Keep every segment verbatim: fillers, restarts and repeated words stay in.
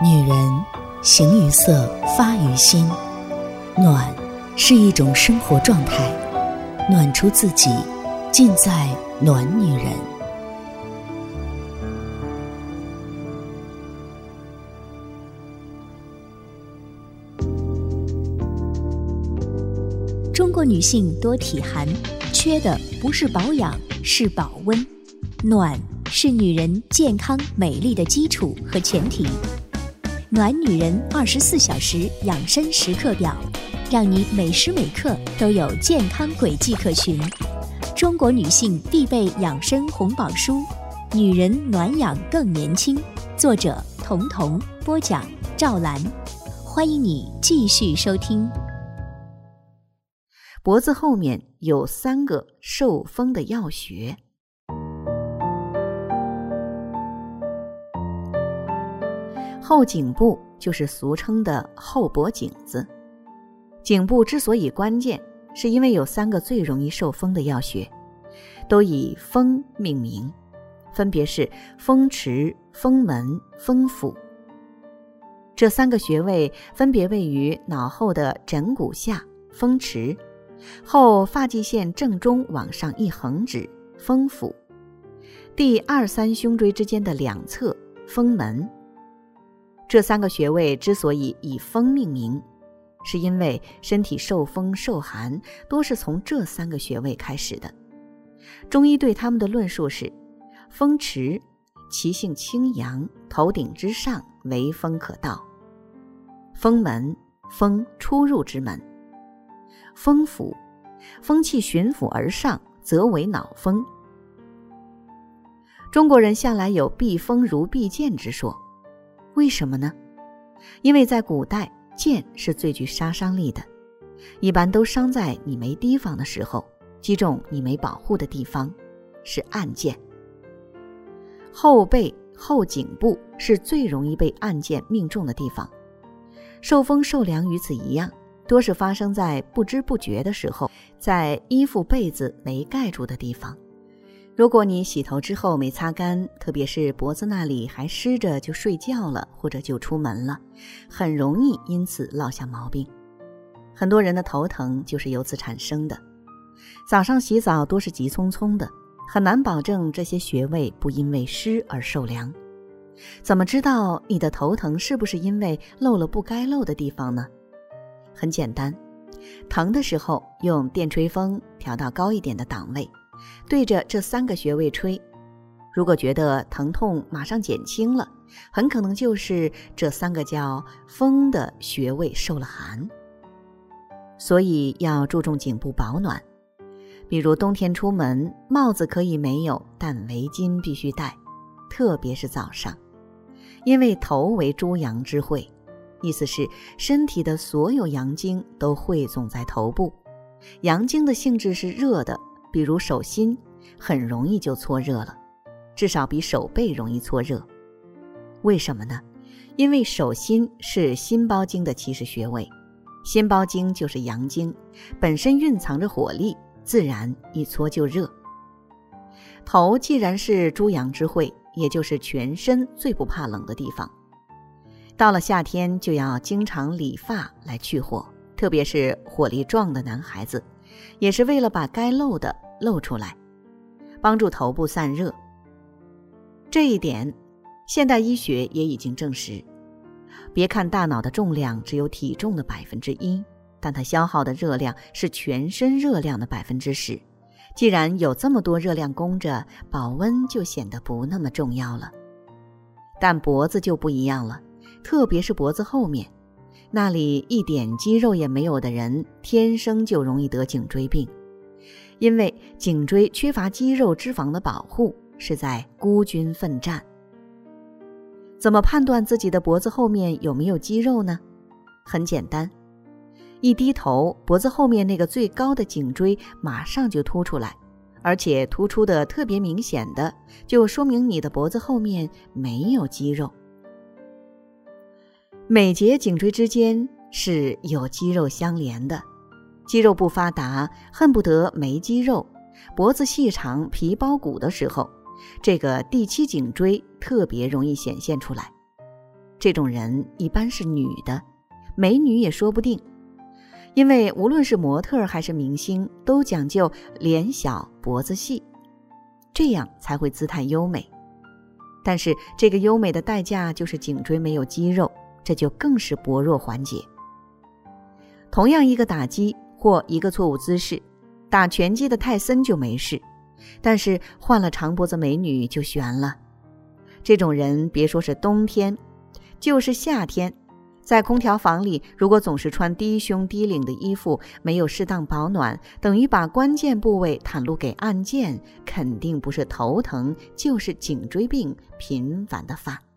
女人形于色，发于心。暖是一种生活状态，暖出自己，尽在暖女人。中国女性多体寒，缺的不是保养，是保温。暖是女人健康美丽的基础和前提。暖女人二十四小时养生时刻表，让你每时每刻都有健康轨迹可循。中国女性必备养生红宝书，女人暖养更年轻。作者童童，播讲赵兰。欢迎你继续收听。 脖子后面有三个受风的要穴。后颈部就是俗称的后脖颈子。颈部之所以关键，是因为有三个最容易受风的要穴，都以风命名，分别是风池、风门、风府。这三个穴位分别位于脑后的枕骨下风池，后发际线正中往上一横指风府，第二三胸椎之间的两侧风门。这三个穴位之所以以风命名，是因为身体受风受寒多是从这三个穴位开始的。中医对他们的论述是：风池，其性清阳，头顶之上为风可到；风门，风出入之门；风府，风气循府而上，则为脑风。中国人向来有避风如避箭之说，为什么呢？因为在古代，箭是最具杀伤力的，一般都伤在你没提防的时候，击中你没保护的地方，是暗箭。后背、后颈部是最容易被暗箭命中的地方。受风受凉与此一样，多是发生在不知不觉的时候，在衣服被子没盖住的地方。如果你洗头之后没擦干，特别是脖子那里还湿着就睡觉了，或者就出门了，很容易因此落下毛病。很多人的头疼就是由此产生的。早上洗澡多是急匆匆的，很难保证这些穴位不因为湿而受凉。怎么知道你的头疼是不是因为漏了不该漏的地方呢？很简单，疼的时候用电吹风调到高一点的档位，对着这三个穴位吹，如果觉得疼痛马上减轻了，很可能就是这三个叫风的穴位受了寒。所以要注重颈部保暖，比如冬天出门，帽子可以没有，但围巾必须戴，特别是早上，因为头为诸阳之会，意思是身体的所有阳经都汇总在头部，阳经的性质是热的，比如手心很容易就搓热了，至少比手背容易搓热。为什么呢？因为手心是心包经的起始穴位，心包经就是阳经，本身蕴藏着火力，自然一搓就热。头既然是诸阳之会，也就是全身最不怕冷的地方。到了夏天就要经常理发来去火，特别是火力壮的男孩子，也是为了把该露的露出来，帮助头部散热。这一点现代医学也已经证实。别看大脑的重量只有体重的百分之一，但它消耗的热量是全身热量的百分之十。既然有这么多热量供着，保温就显得不那么重要了。但脖子就不一样了，特别是脖子后面，那里一点肌肉也没有的人，天生就容易得颈椎病。因为颈椎缺乏肌肉脂肪的保护，是在孤军奋战。怎么判断自己的脖子后面有没有肌肉呢？很简单，一低头，脖子后面那个最高的颈椎马上就凸出来，而且突出的特别明显的，就说明你的脖子后面没有肌肉。每节颈椎之间是有肌肉相连的，肌肉不发达，恨不得没肌肉，脖子细长皮包骨的时候，这个第七颈椎特别容易显现出来。 这种人一般是女的，美女也说不定。因为无论是模特还是明星，都讲究脸小脖子细，这样才会姿态优美。但是这个优美的代价就是颈椎没有肌肉，这就更是薄弱环节。同样一个打击或一个错误姿势，打拳击的泰森就没事，但是换了长脖子美女就悬了。这种人别说是冬天，就是夏天，在空调房里，如果总是穿低胸低领的衣服，没有适当保暖，等于把关键部位袒露给暗箭，肯定不是头疼，就是颈椎病频繁的犯。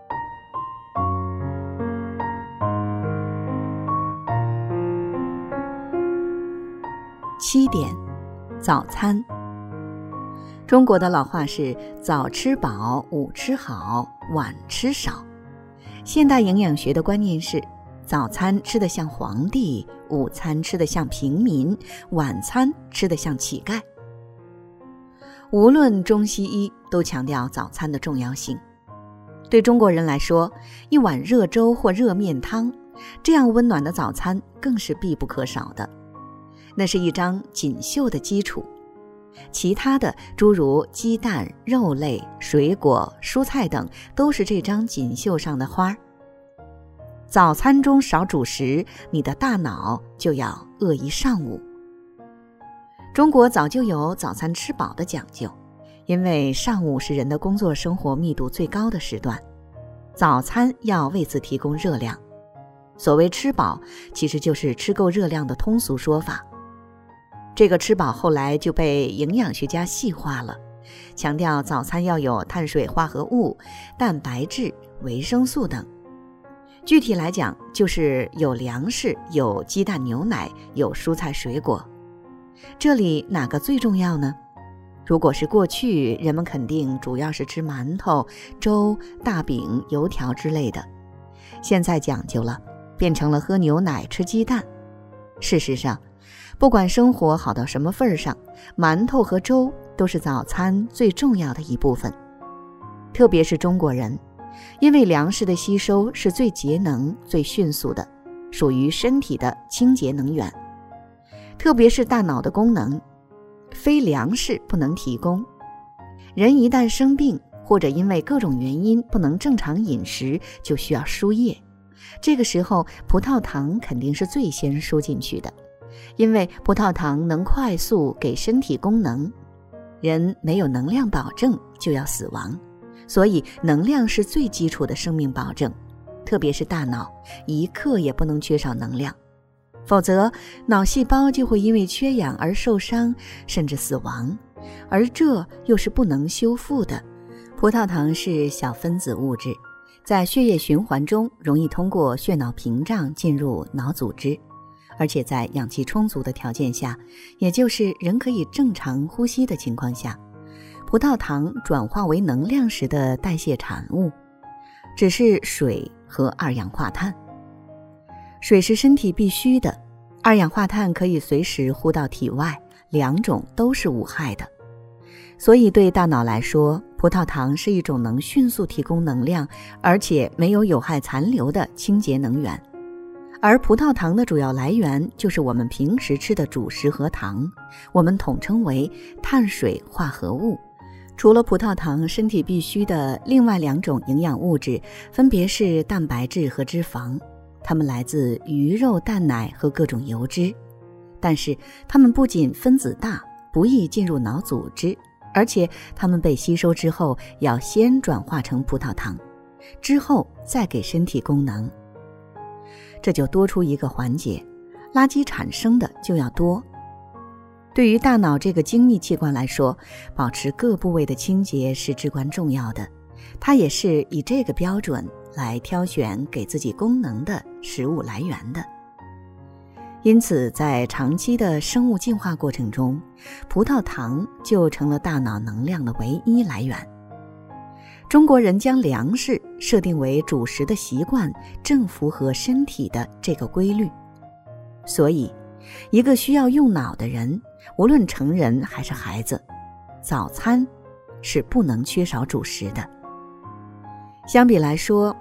七点，早餐。中国的老话是早吃饱，午吃好，晚吃少。现代营养学的观念是，早餐吃得像皇帝，午餐吃得像平民，晚餐吃得像乞丐。无论中西医都强调早餐的重要性。对中国人来说，一碗热粥或热面汤，这样温暖的早餐更是必不可少的。那是一张锦绣的基础，其他的诸如鸡蛋、肉类、水果、蔬菜等都是这张锦绣上的花。早餐中少主食，你的大脑就要饿一上午。中国早就有早餐吃饱的讲究，因为上午是人的工作生活密度最高的时段，早餐要为此提供热量。所谓吃饱，其实就是吃够热量的通俗说法。这个吃饱后来就被营养学家细化了，强调早餐要有碳水化合物、蛋白质、维生素等。具体来讲，就是有粮食，有鸡蛋牛奶，有蔬菜水果。这里哪个最重要呢？如果是过去，人们肯定主要是吃馒头、粥、大饼、油条之类的。现在讲究了，变成了喝牛奶、吃鸡蛋。事实上，不管生活好到什么份上，馒头和粥都是早餐最重要的一部分。特别是中国人，因为粮食的吸收是最节能、最迅速的，属于身体的清洁能源。特别是大脑的功能，非粮食不能提供。人一旦生病，或者因为各种原因不能正常饮食，就需要输液。这个时候，葡萄糖肯定是最先输进去的。因为葡萄糖能快速给身体功能，人没有能量保证就要死亡，所以能量是最基础的生命保证，特别是大脑，一刻也不能缺少能量，否则脑细胞就会因为缺氧而受伤，甚至死亡，而这又是不能修复的。葡萄糖是小分子物质，在血液循环中容易通过血脑屏障进入脑组织，而且在氧气充足的条件下，也就是人可以正常呼吸的情况下，葡萄糖转化为能量时的代谢产物只是水和二氧化碳。水是身体必须的，二氧化碳可以随时呼到体外，两种都是无害的。所以对大脑来说，葡萄糖是一种能迅速提供能量，而且没有有害残留的清洁能源。而葡萄糖的主要来源就是我们平时吃的主食和糖，我们统称为碳水化合物。除了葡萄糖，身体必需的另外两种营养物质分别是蛋白质和脂肪，它们来自鱼肉、蛋奶和各种油脂。但是它们不仅分子大，不易进入脑组织，而且它们被吸收之后要先转化成葡萄糖，之后再给身体功能。这就多出一个环节，垃圾产生的就要多。对于大脑这个精密器官来说，保持各部位的清洁是至关重要的，它也是以这个标准来挑选给自己功能的食物来源的。因此在长期的生物进化过程中，葡萄糖就成了大脑能量的唯一来源。中国人将粮食设定为主食的习惯，正符合身体的这个规律。所以，一个需要用脑的人，无论成人还是孩子，早餐是不能缺少主食的。相比来说，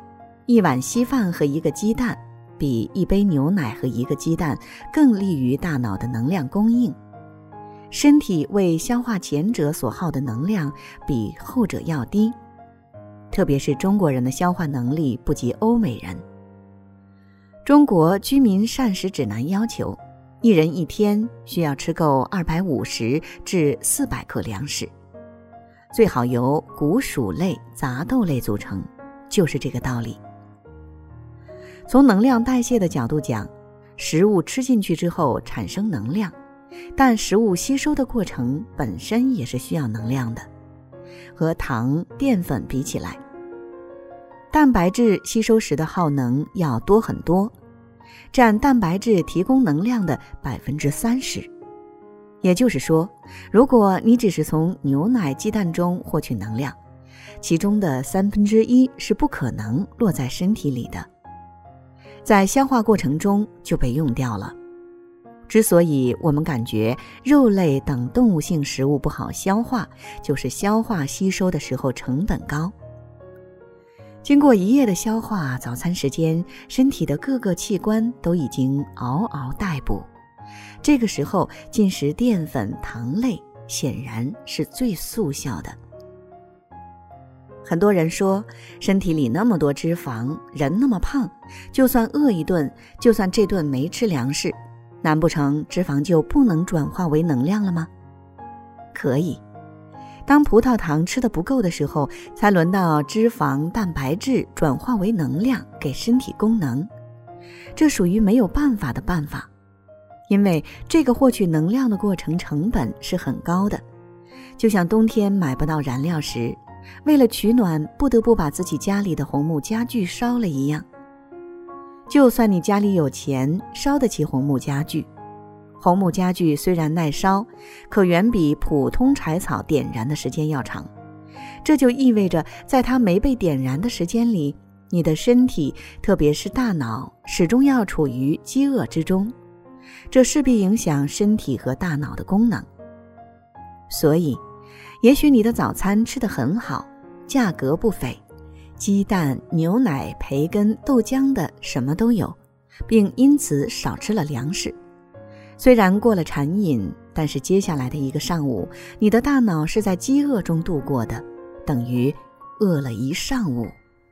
一碗稀饭和一个鸡蛋比一杯牛奶和一个鸡蛋更利于大脑的能量供应。身体为消化前者所耗的能量比后者要低，特别是中国人的消化能力不及欧美人。中国居民膳食指南要求，一人一天需要吃够二百五十至四百克粮食，最好由谷薯类、杂豆类组成，就是这个道理。从能量代谢的角度讲，食物吃进去之后产生能量，但食物吸收的过程本身也是需要能量的。和糖、淀粉比起来，蛋白质吸收时的耗能要多很多，占蛋白质提供能量的 百分之三十。 也就是说，如果你只是从牛奶、鸡蛋中获取能量，其中的三分之一是不可能落在身体里的，在消化过程中就被用掉了。之所以我们感觉肉类等动物性食物不好消化，就是消化吸收的时候成本高。经过一夜的消化，早餐时间身体的各个器官都已经嗷嗷待哺，这个时候进食淀粉、糖类显然是最速效的。很多人说，身体里那么多脂肪，人那么胖，就算饿一顿，就算这顿没吃粮食，难不成脂肪就不能转化为能量了吗？可以。当葡萄糖吃得不够的时候，才轮到脂肪、蛋白质转化为能量给身体功能。这属于没有办法的办法，因为这个获取能量的过程成本是很高的。就像冬天买不到燃料时，为了取暖不得不把自己家里的红木家具烧了一样。就算你家里有钱，烧得起红木家具，红木家具虽然耐烧，可远比普通柴草点燃的时间要长。这就意味着在它没被点燃的时间里，你的身体，特别是大脑，始终要处于饥饿之中，这势必影响身体和大脑的功能。所以也许你的早餐吃得很好，价格不菲，鸡蛋、牛奶、培根、豆浆的什么都有，并因此少吃了粮食。虽然过了馋瘾，但是接下来的一个上午，你的大脑是在饥饿中度过的，等于饿了一上午。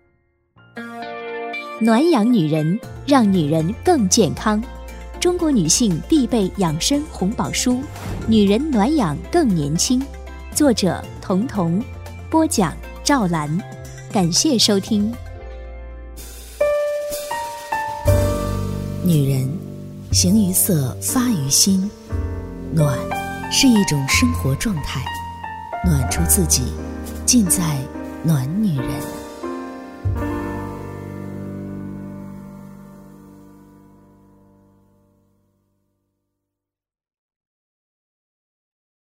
暖养女人，让女人更健康。中国女性必备养生红宝书《女人暖养更年轻》，作者童童，播讲赵兰。感谢收听。女人形于色，发于心，暖是一种生活状态，暖出自己，尽在暖女人。